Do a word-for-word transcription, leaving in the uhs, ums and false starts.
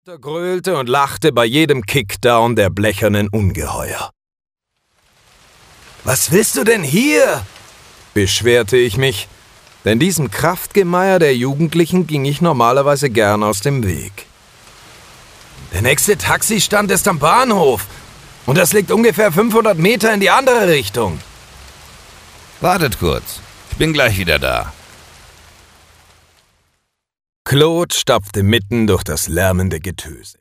Er gröhlte und lachte bei jedem Kickdown der blechernen Ungeheuer. »Was willst du denn hier?« beschwerte ich mich, denn diesem Kraftgemeier der Jugendlichen ging ich normalerweise gern aus dem Weg. »Der nächste Taxistand ist am Bahnhof und das liegt ungefähr fünfhundert Meter in die andere Richtung.« »Wartet kurz, ich bin gleich wieder da.« Claude stapfte mitten durch das lärmende Getöse.